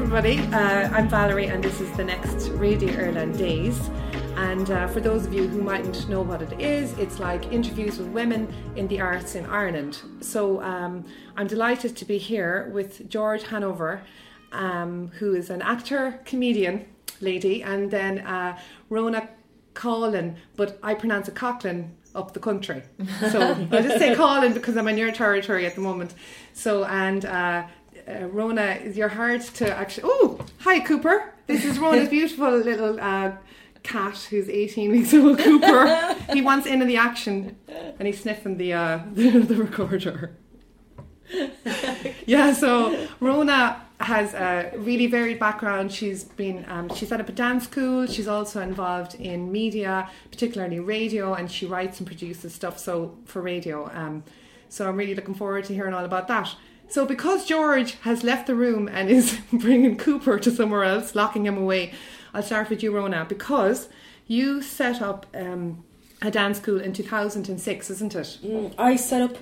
everybody. I'm Valerie and this is the next Radio Ireland Days. And for those of you who mightn't know what it is, it's like interviews with women in the arts in Ireland. So I'm delighted to be here with George Hanover, who is an actor, comedian lady, and then Rona Collin, but I pronounce it Coughlin up the country. So I'll just say Collin because I'm in your territory at the moment. So, and Rona, you're hard to actually... Oh, hi Cooper. This is Rona's beautiful little cat who's 18 weeks old, Cooper. He wants in the action and he's sniffing the recorder. Yeah, so Rona has a really varied background. She's been she set up a dance school. She's also involved in media, particularly radio, and she writes and produces stuff for radio. So I'm really looking forward to hearing all about that. So because George has left the room and is bringing Cooper to somewhere else, locking him away, I'll start with you, Rona, because you set up a dance school in 2006, isn't it? I set up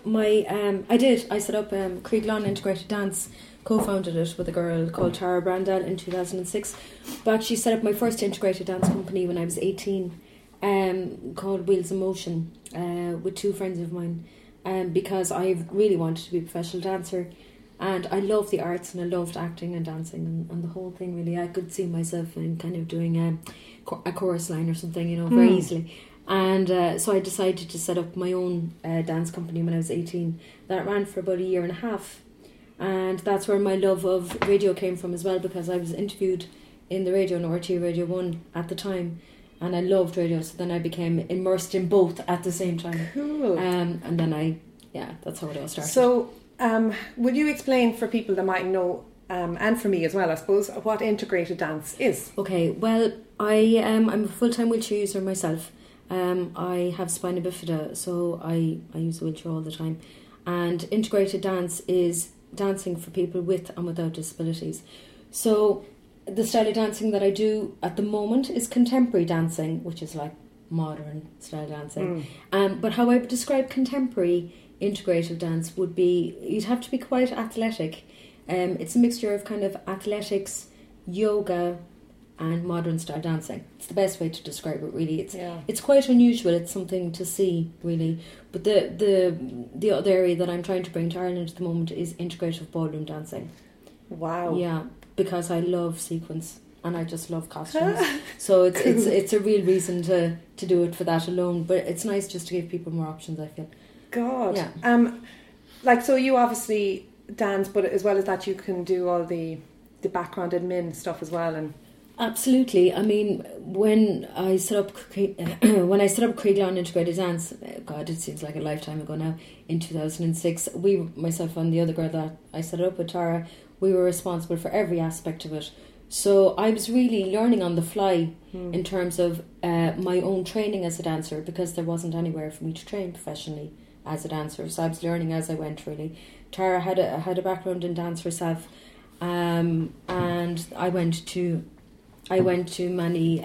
I set up Creaglawn Integrated Dance, co-founded it with a girl called Tara Brandel in 2006. But she set up my first integrated dance company when I was 18, called Wheels in Motion, with two friends of mine. Because I really wanted to be a professional dancer, and I loved the arts and I loved acting and dancing and the whole thing really. I could see myself in kind of doing a chorus line or something, very easily. And so I decided to set up my own dance company when I was 18. That ran for about a year and a half, and that's where my love of radio came from as well, because I was interviewed in the radio on RTÉ Radio 1 at the time. And I loved radio, so then I became immersed in both at the same time. Cool. And then that's how it all started. So, will you explain for people that might know, and for me as well, I suppose, what integrated dance is? Okay, well, I'm a full-time wheelchair user myself. I have spina bifida, so I use a wheelchair all the time. And integrated dance is dancing for people with and without disabilities. So the style of dancing that I do at the moment is contemporary dancing, which is like modern style dancing. But how I would describe contemporary integrative dance would be, you'd have to be quite athletic. It's a mixture of kind of athletics, yoga, and modern style dancing. It's the best way to describe it, really. It's quite unusual. It's something to see, really. But the other area that I'm trying to bring to Ireland at the moment is integrative ballroom dancing. Wow. Yeah, because I love sequins and I just love costumes. So it's a real reason to do it for that alone. But it's nice just to give people more options, I feel. God. Yeah. So you obviously dance, but as well as that you can do all the background admin stuff as well. And absolutely. I mean, when I set up Creaglawn Integrated Dance, God, it seems like a lifetime ago now, in 2006, myself and the other girl that I set it up with, Tara, we were responsible for every aspect of it. So I was really learning on the fly in terms of my own training as a dancer, because there wasn't anywhere for me to train professionally as a dancer. So I was learning as I went, really. Tara had a background in dance herself, and I went to many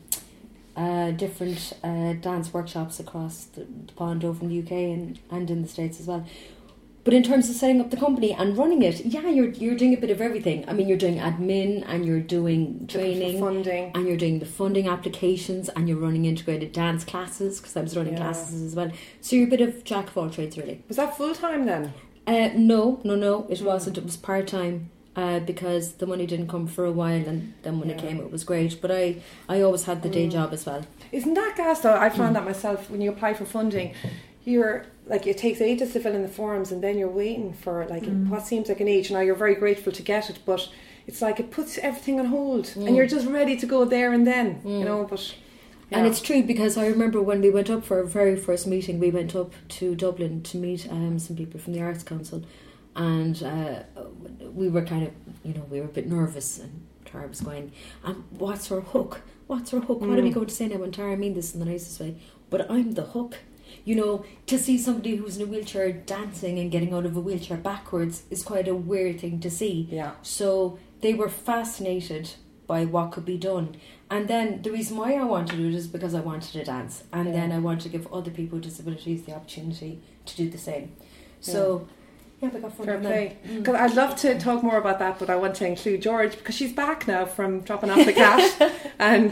different dance workshops across the pond over in the UK and in the States as well. But in terms of setting up the company and running it, you're doing a bit of everything. I mean, you're doing admin and you're doing training, funding, and you're doing the funding applications, and you're running integrated dance classes, because I was running classes as well. So you're a bit of jack of all trades, really. Was that full time then? No, it wasn't. It was part time. Because the money didn't come for a while, and then when it came, it was great. But I always had the day job as well. Isn't that gas though? I found that myself. When you apply for funding, you're like, it takes ages to fill in the forms, and then you're waiting for what seems like an age. Now you're very grateful to get it, but it's like it puts everything on hold, and you're just ready to go there and then, But and it's true, because I remember when we went up for our very first meeting, we went up to Dublin to meet some people from the Arts Council. And we were kind of, we were a bit nervous, and Tara was going, what's her hook? What are we going to say now? And Tara, I mean this in the nicest way, but I'm the hook. To see somebody who's in a wheelchair dancing and getting out of a wheelchair backwards is quite a weird thing to see. Yeah. So they were fascinated by what could be done. And then the reason why I wanted to do it is because I wanted to dance. And then I wanted to give other people with disabilities the opportunity to do the same. So Yeah, we got fun. Fair play. Because I'd love to talk more about that, but I want to include George because she's back now from dropping off the cat. And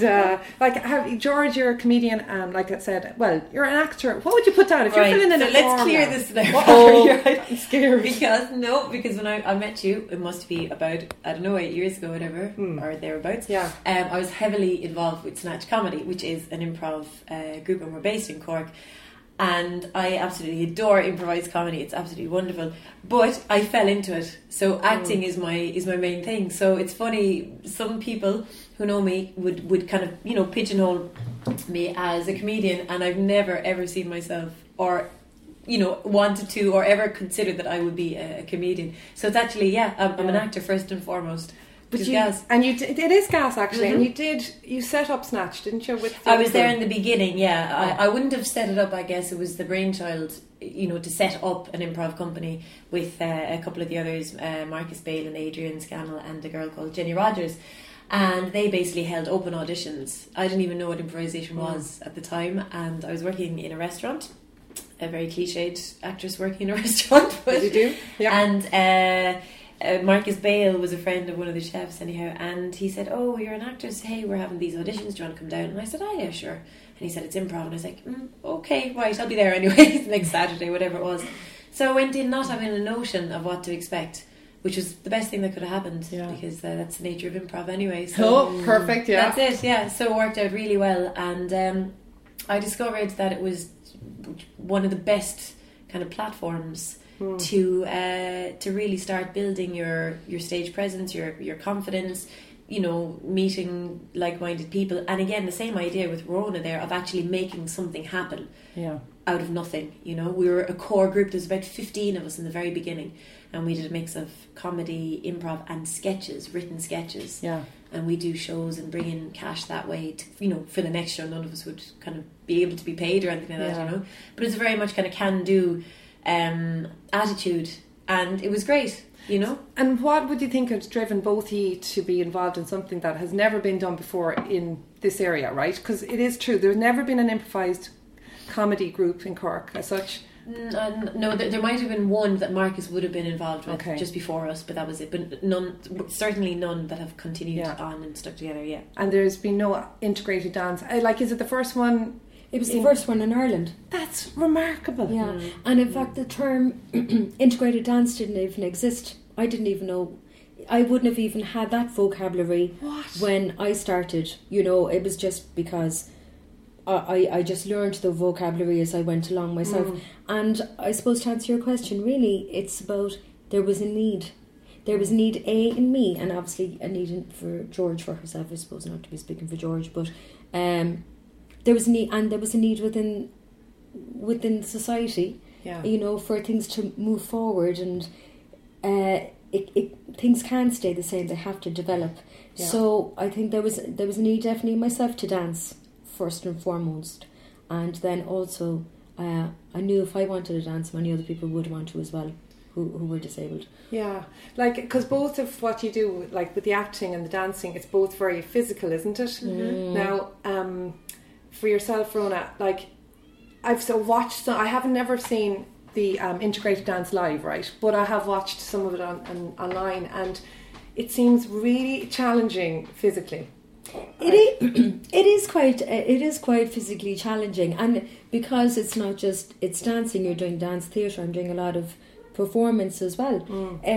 George, you're a comedian, and like I said, well, you're an actor. What would you put down if you're filling in a let's clear this now. I'm scared. Because when I met you, it must be about, I don't know, 8 years ago, whatever, or thereabouts. Yeah. I was heavily involved with Snatch Comedy, which is an improv group, and we're based in Cork. And I absolutely adore improvised comedy. It's absolutely wonderful. But I fell into it. So acting is my main thing. So it's funny, some people who know me would kind of, pigeonhole me as a comedian, and I've never ever seen myself or wanted to or ever considered that I would be a comedian. So it's actually, I'm an actor first and foremost. But it is gas actually, and you set up Snatch, didn't you? I was there in the beginning, yeah. I wouldn't have set it up. I guess it was the brainchild, to set up an improv company with a couple of the others, Marcus Bale and Adrian Scannell and a girl called Jenny Rogers, and they basically held open auditions. I didn't even know what improvisation was at the time, and I was working in a restaurant. A very cliched actress working in a restaurant, but you do, yeah. And Marcus Bale was a friend of one of the chefs anyhow, and he said, "Oh, you're an actress, hey, we're having these auditions, do you want to come down?" And I said, "Oh yeah, sure." And he said, "It's improv," and I was like, "Okay, right, I'll be there anyway." Next Saturday, whatever it was. So I went in not having a notion of what to expect, which was the best thing that could have happened, because that's the nature of improv anyway. So perfect, yeah. That's it, yeah. So it worked out really well, and I discovered that it was one of the best kind of platforms to really start building your stage presence, your confidence, meeting like-minded people. And again, the same idea with Rona there of actually making something happen out of nothing. We were a core group. There's about 15 of us in the very beginning, and we did a mix of comedy, improv and sketches, written sketches. And we do shows and bring in cash that way to, for the next show. None of us would kind of be able to be paid or anything like that, but it's a very much kind of can-do attitude, and it was great, And what would you think has driven both of you to be involved in something that has never been done before in this area, right? Because it is true, there's never been an improvised comedy group in Cork as such. No, there might have been one that Marcus would have been involved with just before us, but that was it. But certainly none that have continued on and stuck together yet. And there's been no integrated dance. Is it the first one? It was the first one in Ireland. That's remarkable. Yeah, and in fact the term integrated dance didn't even exist. I didn't even know. I wouldn't have even had that vocabulary when I started. It was just because I just learned the vocabulary as I went along myself. And I suppose to answer your question, really, it's about there was a need. There was a need in me, and obviously a need for George, for herself, I suppose, not to be speaking for George, but there was a need, and there was a need within society, for things to move forward, and things can't stay the same; they have to develop. Yeah. So I think there was a need definitely in myself to dance first and foremost, and then also I knew if I wanted to dance, many other people would want to as well, who were disabled. Yeah, because both of what you do, like with the acting and the dancing, it's both very physical, isn't it? Now, for yourself, Rona, I've watched. I haven't never seen the integrated dance live, right? But I have watched some of it online, and it seems really challenging physically. It is quite physically challenging, and because it's dancing, you're doing dance theatre. I'm doing a lot of performance as well.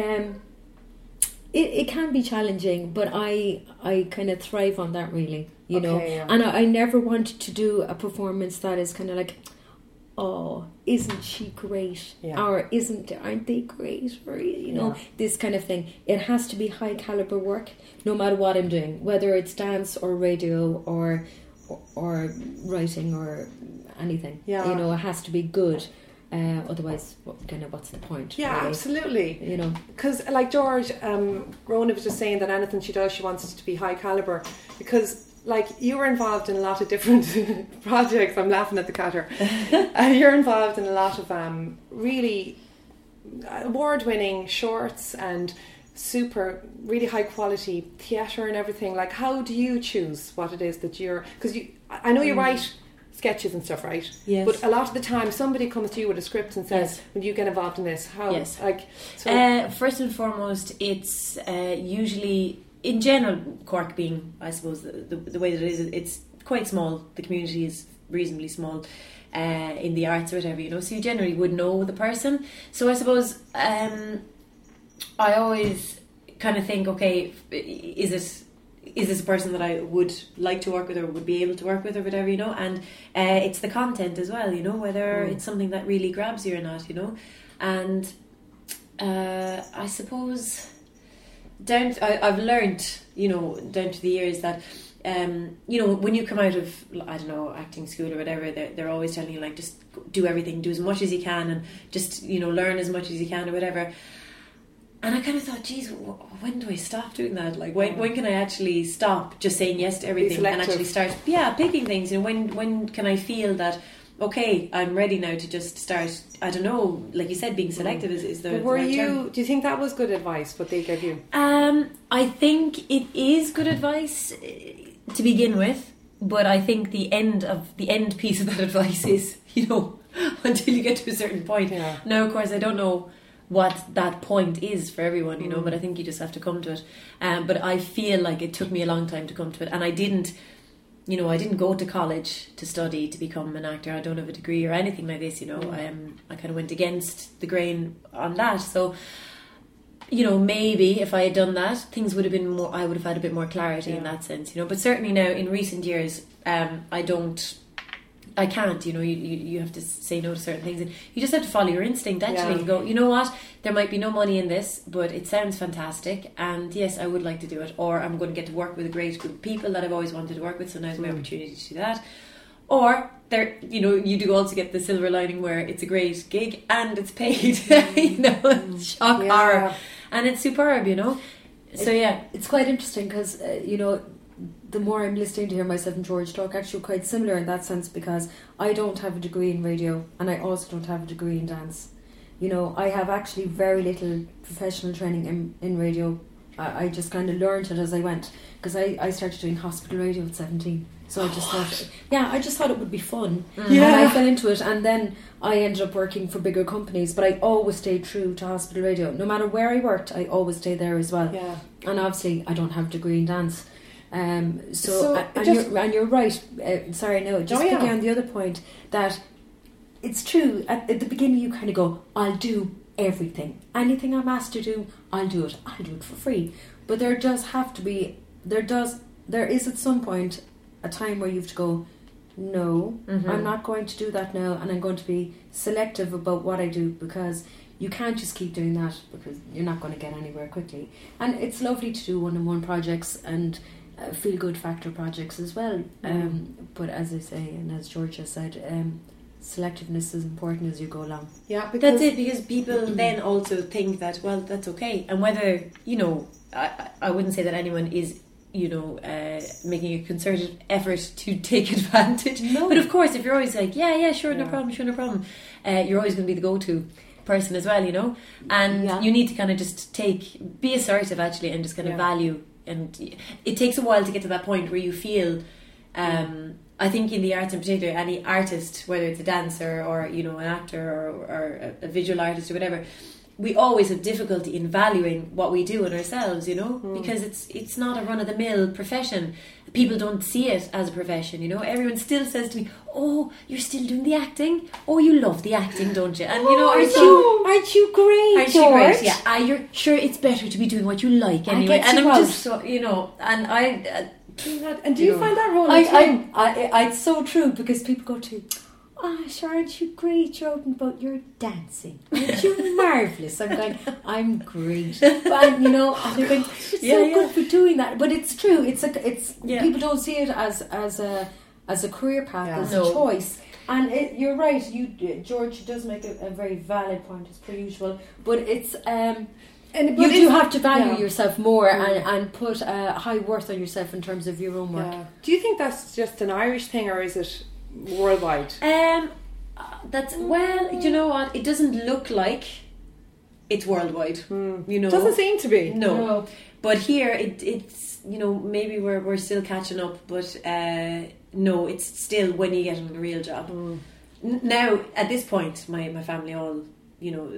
It can be challenging, but I kind of thrive on that, really, know. Yeah. And I never want to do a performance that is kind of like, oh, isn't she great? Yeah. Or aren't they great? Or this kind of thing. It has to be high caliber work, no matter what I'm doing, whether it's dance or radio or writing or anything. Yeah. It has to be good. Otherwise, what's the point? Yeah, really? Absolutely. Because George, Rona was just saying that anything she does, she wants it to be high caliber. Because you were involved in a lot of different projects. I'm laughing at the cutter. You're involved in a lot of really award-winning shorts and really high quality theatre and everything. How do you choose what it is that you're? Because I know you write sketches and stuff, right? Yes. But a lot of the time, somebody comes to you with a script and says, Yes. "Will you get involved in this?" How? Yes. Like, so First and foremost, it's usually, in general, Cork being, I suppose, the way that it is, it's quite small. The community is reasonably small in the arts or whatever, you know, so you generally would know the person. So I suppose I always kind of think, okay, is this a person that I would like to work with or would be able to work with or whatever, you know, and it's the content as well, you know, whether it's something that really grabs you or not, you know. And I suppose I've learned, you know, down to the years that you know, when you come out of, I don't know, acting school or whatever, they're always telling you, like, just do everything, do as much as you can, and just, you know, learn as much as you can or whatever. And I kind of thought, geez, when do I stop doing that? Like, when can I actually stop just saying yes to everything and actually start, picking things? You know, when can I feel that, okay, I'm ready now to just start, I don't know, like you said, being selective is the right term. Do you think that was good advice, what they gave you? I think it is good advice to begin with, but I think the end piece of that advice is, you know, until you get to a certain point. Yeah. Now, of course, I don't know what that point is for everyone, you know, but I think you just have to come to it. But I feel like it took me a long time to come to it, and I didn't go to college to study to become an actor. I don't have a degree or anything like this, you know. I kind of went against the grain on that. So, you know, maybe if I had done that, things would have been more, I would have had a bit more clarity in that sense, you know. But certainly now, in recent years, I can't, you know, you have to say no to certain things, and you just have to follow your instinct actually and go, you know what, there might be no money in this, but it sounds fantastic, and yes, I would like to do it, or I'm going to get to work with a great group of people that I've always wanted to work with, so now's my opportunity to do that. Or there, you know, you do also get the silver lining where it's a great gig and it's paid, you know, shock horror, and it's superb, you know. So it's quite interesting because you know, the more I'm listening to hear myself and George talk, actually quite similar in that sense, because I don't have a degree in radio and I also don't have a degree in dance. You know, I have actually very little professional training in radio. I just kind of learned it as I went, because I started doing hospital radio at 17. So I just thought it would be fun. And I fell into it, and then I ended up working for bigger companies, but I always stayed true to hospital radio. No matter where I worked, I always stayed there as well. Yeah. And obviously I don't have a degree in dance. And you're right. Picking on the other point, that it's true. At the beginning, you kind of go, "I'll do everything. Anything I'm asked to do, I'll do it. I'll do it for free." But there is at some point a time where you have to go, "No, I'm not going to do that now, and I'm going to be selective about what I do, because you can't just keep doing that, because you're not going to get anywhere quickly." And it's lovely to do one-on-one projects and feel-good factor projects as well. But as I say, and as George has said, selectiveness is important as you go along. Yeah, that's it, because people then also think that, well, that's okay. And whether, you know, I wouldn't say that anyone is, you know, making a concerted effort to take advantage. No. But of course, if you're always like, no problem, you're always going to be the go-to person as well, you know. And you need to kind of just be assertive actually, and just kind of value. And it takes a while to get to that point where you feel, I think in the arts in particular, any artist, whether it's a dancer or, you know, an actor or a visual artist or whatever, we always have difficulty in valuing what we do in ourselves, you know, because it's not a run-of-the-mill profession. People don't see it as a profession, you know. Everyone still says to me, "Oh, you're still doing the acting? Oh, you love the acting, don't you?" And you know, aren't you great? Aren't you great? Yeah, you're sure it's better to be doing what you like anyway. And I'm just so, you know, and I. And do you find that role? It's so true, because people go to, "Oh, sure, aren't you great, Jordan, about your dancing? Aren't you marvellous?" I'm going, "I'm great." And, you know, and they're going, "You're so good for doing that." But it's true. People don't see it as a career path, as a choice. And you're right. George does make a very valid point, as per usual. But it's you do have to value yourself more and put a high worth on yourself in terms of your own work. Yeah. Do you think that's just an Irish thing, or is it worldwide? Well, you know what? It doesn't look like it's worldwide. You know, doesn't seem to be. No. But here it's, you know, maybe we're still catching up. But no, it's still when you get on a real job. Now, at this point, my family all, you know,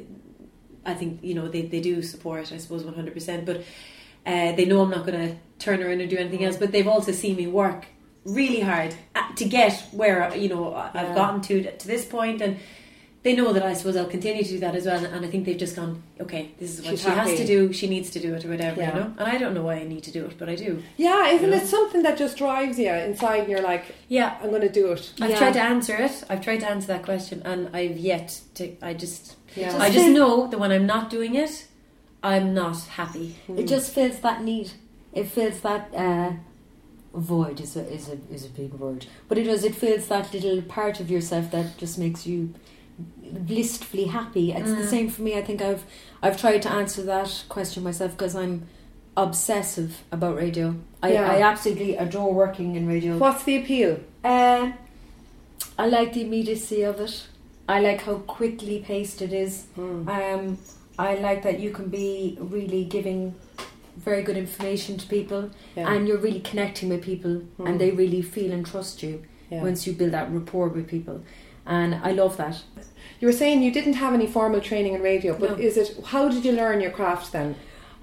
I think, you know, they do support, I suppose, 100%, but they know I'm not going to turn around and do anything else, but they've also seen me work really hard to get where, you know, I've gotten to this point, and they know that I suppose I'll continue to do that as well, and I think they've just gone, okay, this is what she has to do, she needs to do it or whatever, you know, and I don't know why I need to do it, but I do. Yeah, isn't it something that just drives you inside and you're like, yeah, I'm going to do it. I've tried to answer it, I've tried to answer that question, and I've yet to, I just know that when I'm not doing it, I'm not happy. It just fills that need. It fills that void is a big word, but it does. It fills that little part of yourself that just makes you blissfully happy. It's the same for me. I think I've tried to answer that question myself because I'm obsessive about radio. I absolutely adore working in radio. What's the appeal? I like the immediacy of it. I like how quickly paced it is. I like that you can be really giving very good information to people, and you're really connecting with people, and they really feel and trust you once you build that rapport with people, and I love that. You were saying you didn't have any formal training in radio, but how did you learn your craft then?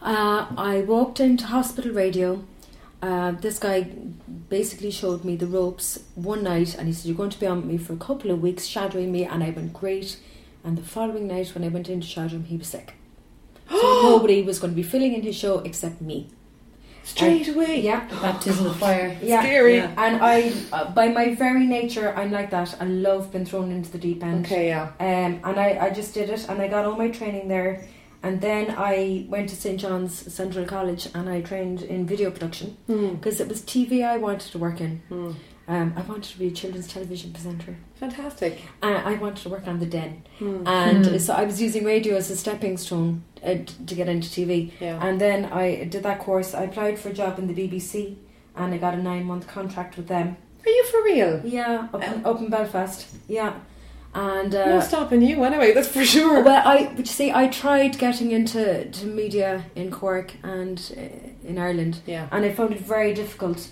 I walked into hospital radio. This guy basically showed me the ropes one night, and he said, you're going to be on with me for a couple of weeks shadowing me, and I went great. And the following night when I went in to shadow him, he was sick. So nobody was going to be filling in his show except me. Straight away? Yeah. Baptism of fire. Yeah. Scary. Yeah. And I, by my very nature, I'm like that. I love being thrown into the deep end. Okay, yeah. And I just did it, and I got all my training there. And then I went to St. John's Central College, and I trained in video production because it was TV I wanted to work in. I wanted to be a children's television presenter. Fantastic. I wanted to work on The Den. And so I was using radio as a stepping stone to get into TV. Yeah. And then I did that course. I applied for a job in the BBC, and I got a 9-month contract with them. Are you for real? Yeah, up in Belfast. Yeah. And no stopping you anyway, that's for sure. Well, but you see, I tried getting into media in Cork and in Ireland, and I found it very difficult.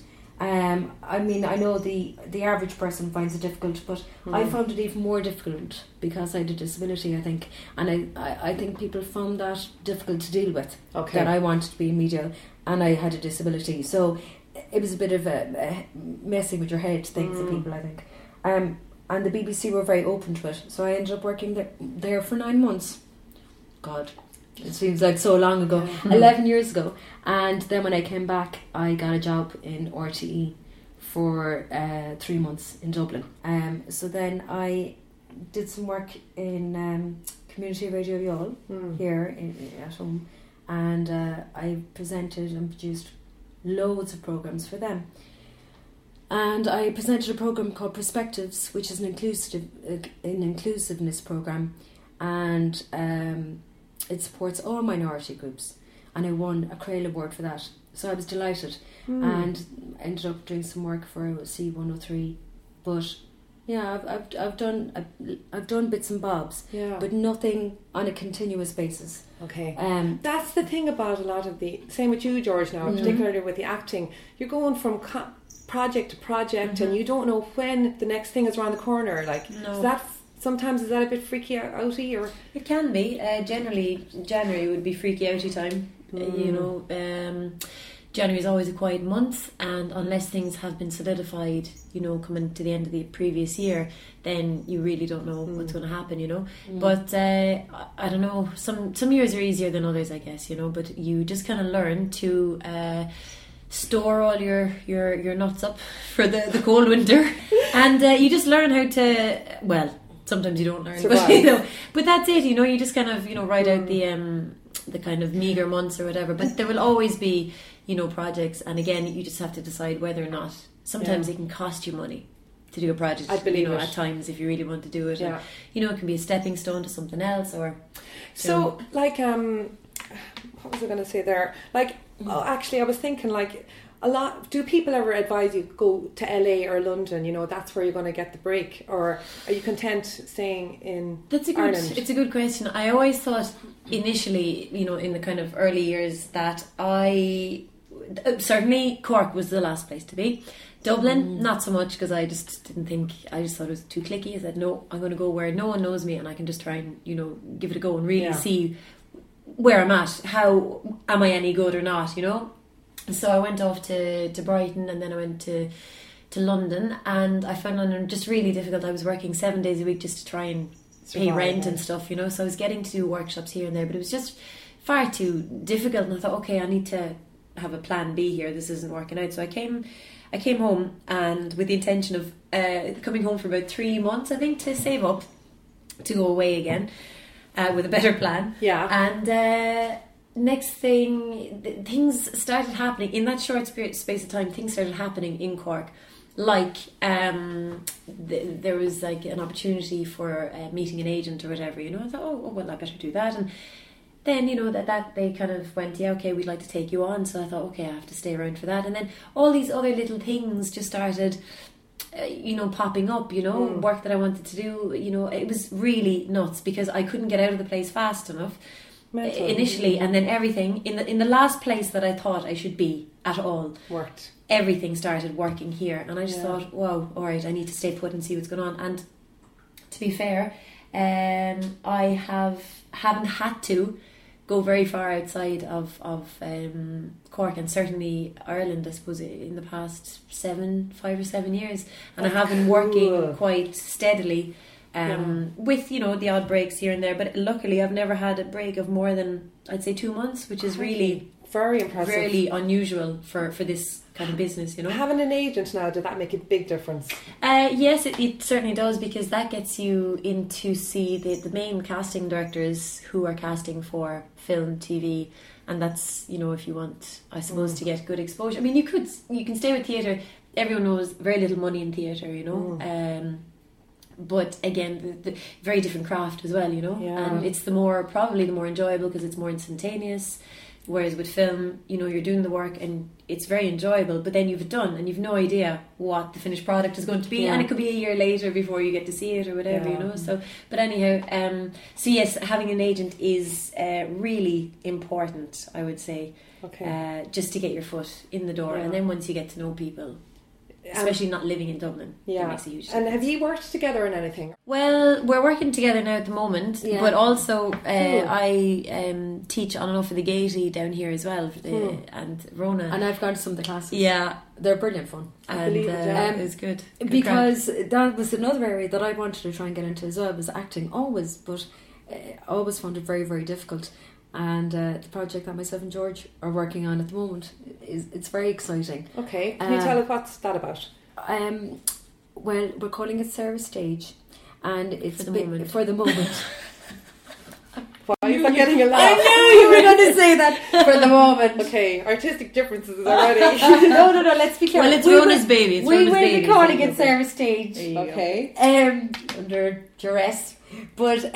I mean, I know the average person finds it difficult, but I found it even more difficult because I had a disability, I think, and I think people found that difficult to deal with. Okay. That I wanted to be in media and I had a disability, so it was a bit of a messing with your head thing for people, I think. And the BBC were very open to it, so I ended up working there for 9 months. God, it seems like so long ago, 11 years ago. And then when I came back, I got a job in RTE for 3 months in Dublin. So then I did some work in Community Radio Youghal here at home, and I presented and produced loads of programmes for them. And I presented a programme called Perspectives, which is an inclusiveness programme, and it supports all minority groups, and I won a Crail Award for that, so I was delighted and ended up doing some work for C103. But yeah, I've done bits and bobs, but nothing on a continuous basis. Okay. That's the thing about a lot of the same with you, George, now particularly with the acting, you're going from project to project, and you don't know when the next thing is around the corner. Like, sometimes is that a bit freaky outy, or it can be. Generally, January would be freaky outy time. You know, January is always a quiet month, and unless things have been solidified, you know, coming to the end of the previous year, then you really don't know what's going to happen. You know, but I don't know. Some years are easier than others, I guess. You know, but you just kind of learn to store all your nuts up for the cold winter, and you just learn how to, well, sometimes you don't learn, but, you know, but that's it, you know, you just kind of, you know, ride out the kind of meagre months or whatever, but there will always be, you know, projects, and again, you just have to decide whether or not, sometimes it can cost you money to do a project, I believe, you know, it. at times, if you really want to do it, and, you know, it can be a stepping stone to something else, or so, like, what was I going to say there, like, actually I was thinking, like, a lot, do people ever advise you go to LA or London, you know, that's where you're going to get the break, or are you content staying in Ireland? It's a good question. I always thought initially, you know, in the kind of early years, that certainly Cork was the last place to be. Dublin, not so much, because I just didn't think, I just thought it was too cliquey. I said, no, I'm going to go where no one knows me and I can just try and, you know, give it a go and really see where I'm at. How am I any good or not, you know? So I went off to Brighton, and then I went to London, and I found London just really difficult. I was working 7 days a week just to try and pay rent and stuff, you know. So I was getting to do workshops here and there, but it was just far too difficult. And I thought, okay, I need to have a plan B here. This isn't working out. So I came home, and with the intention of coming home for about 3 months, I think, to save up to go away again with a better plan. Yeah. And next thing, things started happening in that short space of time. Things started happening in Cork, like there was like an opportunity for meeting an agent or whatever. You know, I thought, oh well, I better do that. And then, you know, that they kind of went, yeah, okay, we'd like to take you on. So I thought, okay, I have to stay around for that. And then all these other little things just started, you know, popping up, you know, work that I wanted to do. You know, it was really nuts because I couldn't get out of the place fast enough initially. And then everything, in the last place that I thought I should be at all, worked. Everything started working here. And I just thought, wow, all right, I need to stay put and see what's going on. And to be fair, I haven't had to go very far outside of Cork, and certainly Ireland, I suppose, in the past 5 or 7 years. And I have been working quite steadily with, you know, the odd breaks here and there. But luckily, I've never had a break of more than, I'd say, 2 months, which is really very impressive, really unusual for this kind of business, you know. Having an agent now, did that make a big difference? Yes, it certainly does, because that gets you in to see the main casting directors who are casting for film, TV, and that's, you know, if you want, I suppose, to get good exposure. I mean, you can stay with theatre. Everyone knows very little money in theatre, you know. But again, the very different craft as well, you know. And it's probably the more enjoyable because it's more instantaneous. Whereas with film, you know, you're doing the work and it's very enjoyable, but then you've done and you've no idea what the finished product is going to be, and it could be a year later before you get to see it or whatever, you know. So, but anyhow, so yes, having an agent is really important, I would say, just to get your foot in the door, and then once you get to know people, especially not living in Dublin, it makes a huge difference. And have you worked together on anything? Well, we're working together now at the moment, but also I teach on and off of the Gaiety down here as well, and Rona. And I've gone to some of the classes. Yeah. They're brilliant fun. And it was good. Because that was another area that I wanted to try and get into as well, was acting, always, but always found it very, very difficult. And the project that myself and George are working on at the moment it's very exciting. Okay, can you tell us what's that about? Well, we're calling it Sarah Stage, and it's for the moment. Why are you getting a laugh? I knew you were going to say that. For the moment. Okay, artistic differences already. No, let's be careful. Well, it's Rona's baby. We will be calling it Sarah Stage. Okay. Under duress, but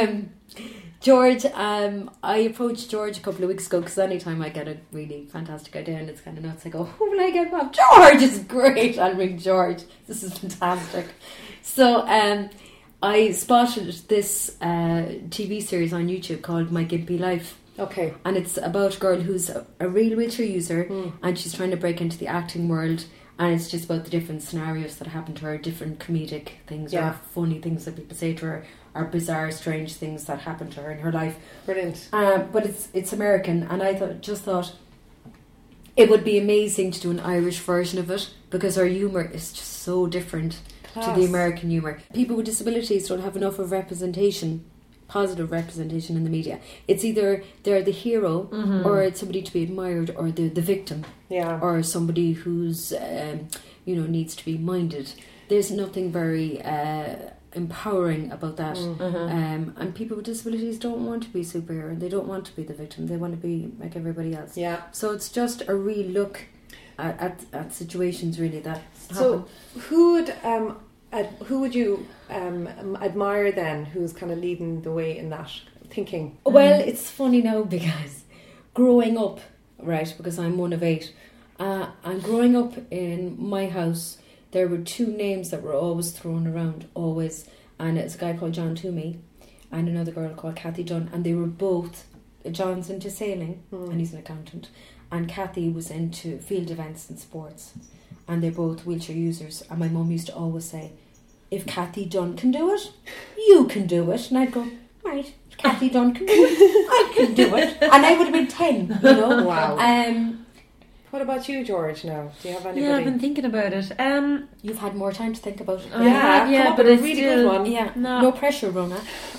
George, I approached George a couple of weeks ago, because anytime I get a really fantastic idea and it's kind of nuts, I go, who will I get involved? George is great. I'll ring George. This is fantastic. So I spotted this TV series on YouTube called My Gimpy Life. Okay. And it's about a girl who's a real wheelchair user, and she's trying to break into the acting world. And it's just about the different scenarios that happen to her, different comedic things or funny things that people say to her, or bizarre, strange things that happen to her in her life. Brilliant. But it's American, and I thought it would be amazing to do an Irish version of it, because our humour is just so different to the American humour. People with disabilities don't have enough of representation, positive representation in the media. It's either they're the hero, or it's somebody to be admired, or they're the victim, or somebody who's needs to be minded. There's nothing very empowering about that. And people with disabilities don't want to be superhero. They don't want to be the victim. They want to be like everybody else. So it's just a real look at situations really that happen. So who would you admire then, who's kind of leading the way in that thinking? Well, it's funny now, because growing up, right, because I'm one of 8, and growing up in my house, there were 2 names that were always thrown around, always, and it's a guy called John Toomey and another girl called Kathy Dunn, and they were both, John's into sailing and he's an accountant, and Kathy was into field events and sports, and they're both wheelchair users. And my mum used to always say, if Kathy Dunn can do it, you can do it. And I'd go, right, if Kathy Dunn can do it, I can do it. And I would have been 10, you know. Wow. What about you, George, now? Do you have anybody? Yeah, I've been thinking about it. You've had more time to think about it. Yeah, but it's a really good one. Yeah, no pressure, Rona.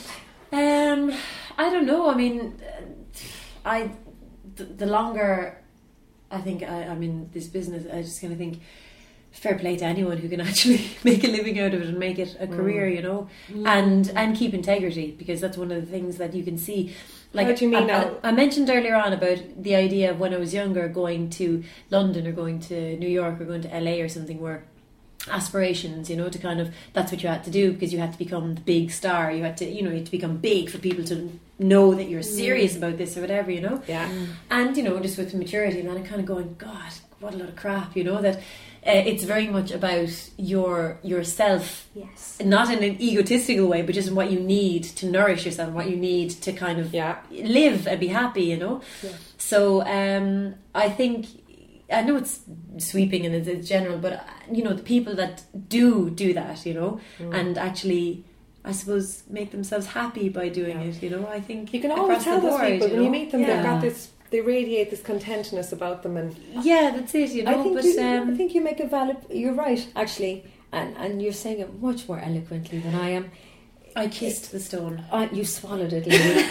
I don't know. I mean, the longer I think I'm in this business, I just kind of think fair play to anyone who can actually make a living out of it and make it a career, you know, and keep integrity, because that's one of the things that you can see. Like, what do you mean now? I mentioned earlier on about the idea of when I was younger going to London or going to New York or going to LA or something, where aspirations, you know, to kind of, that's what you had to do because you had to become the big star. You had to, you had to become big for people to know that you're serious about this or whatever, you know. Yeah. And, you know, just with maturity, and then I'm kind of going, God, what a lot of crap, you know, that it's very much about yourself. Yes. Not in an egotistical way, but just in what you need to nourish yourself, what you need to kind of live and be happy, you know. Yeah. So I think, I know it's sweeping and it's general, but you know, the people that do that, you know, and actually, I suppose, make themselves happy by doing it, you know. I think you can always tell those people when you meet them, yeah. they've got this, they radiate this contentness about them, and yeah, that's it, you know. I think you make a valid. You're right, actually, and you're saying it much more eloquently than I am. I kissed the stone. You swallowed it, Lily.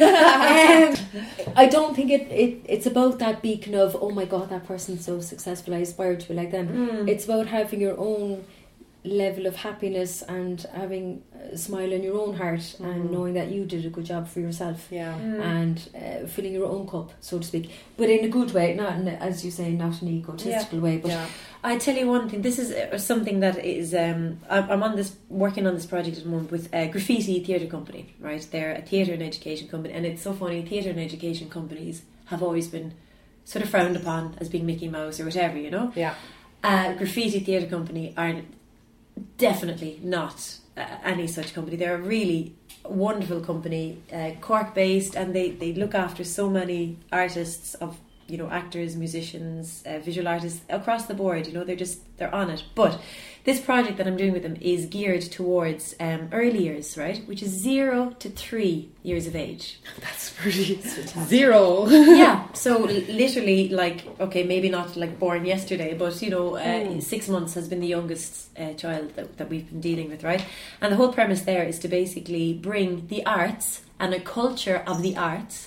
I don't think it's about that beacon of, oh my God, that person's so successful, I aspire to be like them. It's about having your own level of happiness and having a smile in your own heart and knowing that you did a good job for yourself and filling your own cup, so to speak, but in a good way, not in, as you say, not in an egotistical way. But I tell you one thing, this is something that is I'm working on this project at the moment with Graffiti Theatre Company, right? They're a theatre and education company, and it's so funny, theatre and education companies have always been sort of frowned upon as being Mickey Mouse or whatever, you know. Graffiti Theatre Company are definitely not any such company. They're a really wonderful company, Cork based, and they look after so many artists, of, you know, actors, musicians, visual artists across the board, you know. They're on it. But this project that I'm doing with them is geared towards early years, right, which is 0 to 3 years of age. That's pretty 0. Yeah, so literally, like, okay, maybe not like born yesterday, but you know, 6 months has been the youngest child that we've been dealing with, right? And the whole premise there is to basically bring the arts and a culture of the arts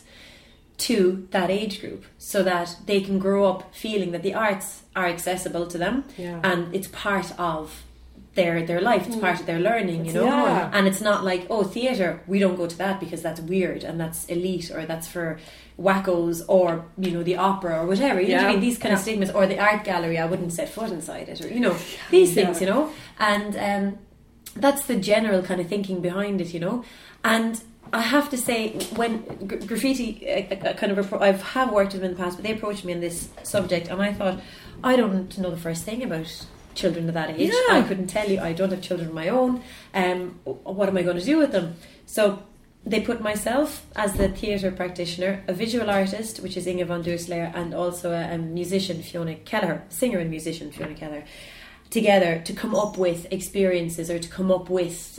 to that age group, so that they can grow up feeling that the arts are accessible to them, and it's part of their life, it's part of their learning, you know. And it's not like, oh, theatre, we don't go to that because that's weird and that's elite, or that's for wackos, or, you know, the opera or whatever, you know what I mean? These kind of stigmas, or the art gallery, I wouldn't set foot inside it, or, you know, these things, you know. And that's the general kind of thinking behind it, you know. And I have to say, when Graffiti, I have worked with them in the past, but they approached me on this subject, and I thought, I don't know the first thing about children of that age. I couldn't tell you. I don't have children of my own. What am I going to do with them? So they put myself as the theatre practitioner, a visual artist, which is Inge von Doorselaer, and also a musician, Fiona Kelleher, singer and musician Fiona Kelleher, together to come up with experiences, or to come up with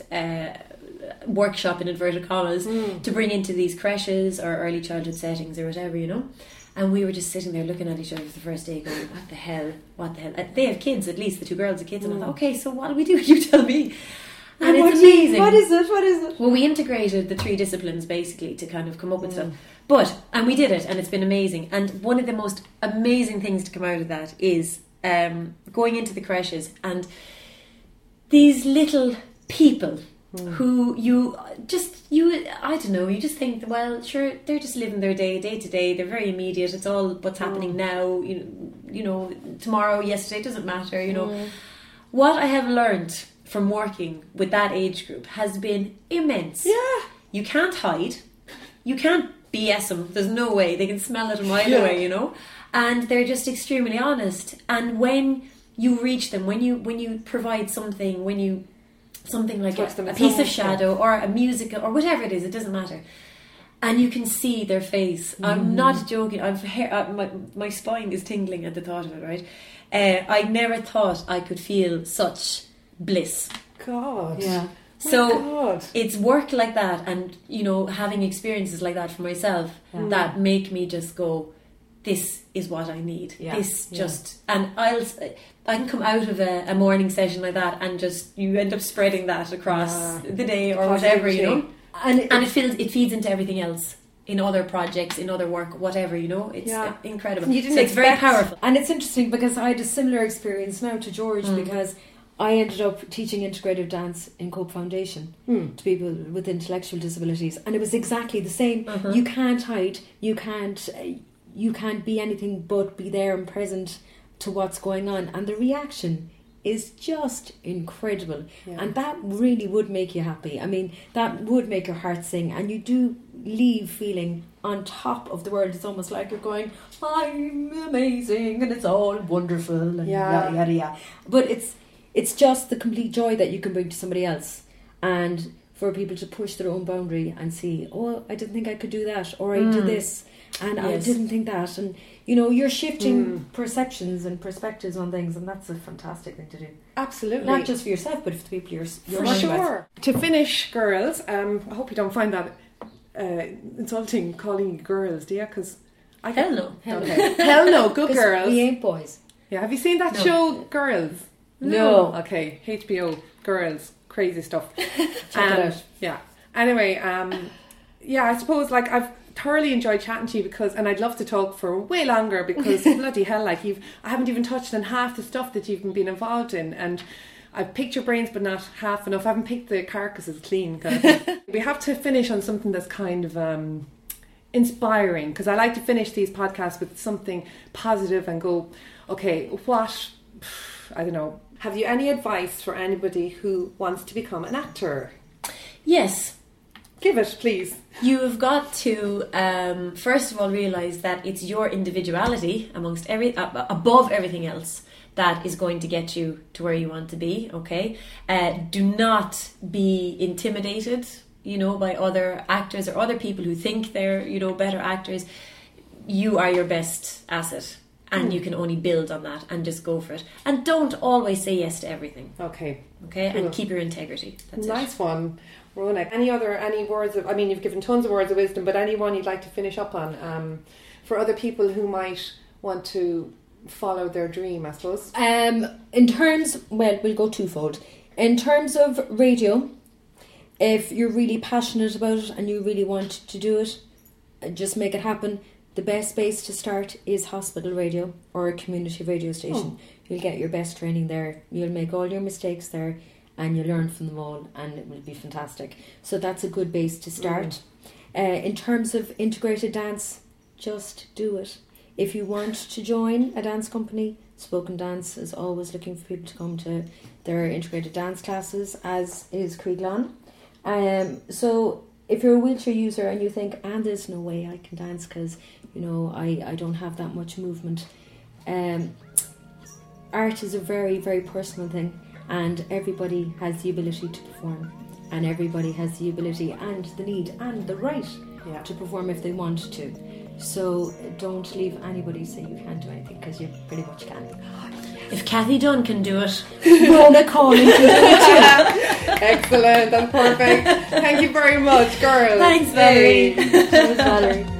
workshop in inverted commas to bring into these creches or early childhood settings or whatever, you know. And we were just sitting there looking at each other for the first day going, what the hell. They have kids, at least the two girls have kids, and I thought, okay, so what do we do? You tell me. And it's amazing. What is it? Well, we integrated the 3 disciplines basically to kind of come up with stuff. And we did it, and it's been amazing. And one of the most amazing things to come out of that is going into the creches, and these little people who I don't know, you just think, well, sure, they're just living their day to day, they're very immediate, it's all what's happening now, you know, tomorrow, yesterday, doesn't matter, you know. What I have learned from working with that age group has been immense. You can't hide, you can't BS them, there's no way, they can smell it a mile away, you know, and they're just extremely honest. And when you reach them, when you provide something like a piece of shadow or a musical or whatever it is, it doesn't matter, and you can see their face. I'm not joking. My spine is tingling at the thought of it, right? I never thought I could feel such bliss. God. Yeah. So it's work like that, and having experiences like that for myself that make me just go, this is what I need. And I can come out of a morning session like that, and just you end up spreading that across the day or whatever, and it feeds into everything else, in other projects, in other work, whatever, It's incredible. It's very powerful. And it's interesting because I had a similar experience now to George, because I ended up teaching integrative dance in Cope Foundation to people with intellectual disabilities, and it was exactly the same. You can't hide, you can't be anything but be there and present to what's going on, and the reaction is just incredible, and that really would make you happy. I mean, that would make your heart sing, and you do leave feeling on top of the world. It's almost like you're going, I'm amazing and it's all wonderful and yada yada yada. But it's just the complete joy that you can bring to somebody else, and for people to push their own boundary and see, oh, I didn't think I could do that, or I did this and I didn't think that, and you're shifting perceptions and perspectives on things, and that's a fantastic thing to do. Absolutely. Not just for yourself, but for the people you're for sure with. To finish, girls, I hope you don't find that insulting calling you girls, do you? Because hell no. Hell no, good girls. We ain't boys. Yeah, have you seen that show, Girls? No. Okay, HBO, Girls, crazy stuff. Check it out. Yeah. Anyway, I suppose I've thoroughly enjoyed chatting to you and I'd love to talk for way longer because bloody hell, I haven't even touched on half the stuff that you've been involved in, and I've picked your brains but not half enough. I haven't picked the carcasses clean. We have to finish on something that's kind of inspiring, because I like to finish these podcasts with something positive and go, okay, I don't know. Have you any advice for anybody who wants to become an actor? Yes. Give it, please. You have got to, first of all, realise that it's your individuality above everything else that is going to get you to where you want to be, okay? Do not be intimidated, by other actors or other people who think they're, better actors. You are your best asset. And you can only build on that and just go for it. And don't always say yes to everything. Okay. Cool. And keep your integrity. That's nice one. Ronak, any words of, you've given tons of words of wisdom, but anyone you'd like to finish up on for other people who might want to follow their dream, I suppose? In terms, we'll go twofold. In terms of radio, if you're really passionate about it and you really want to do it, just make it happen. The best base to start is hospital radio or a community radio station. You'll get your best training there. You'll make all your mistakes there and you'll learn from them all, and it will be fantastic. So that's a good base to start. In terms of integrated dance, just do it. If you want to join a dance company, Spoken Dance is always looking for people to come to their integrated dance classes, as is Creaglan. So if you're a wheelchair user and you think, there's no way I can dance because, I don't have that much movement. Art is a very, very personal thing, and everybody has the ability to perform, and everybody has the ability and the need and the right to perform if they want to. So don't leave anybody say you can't do anything, because you pretty much can. If Kathy Dunn can do it, Rona Conlon can do it too. Excellent, that's perfect. Thank you very much, girls. Thanks, Valerie. Thanks, Valerie.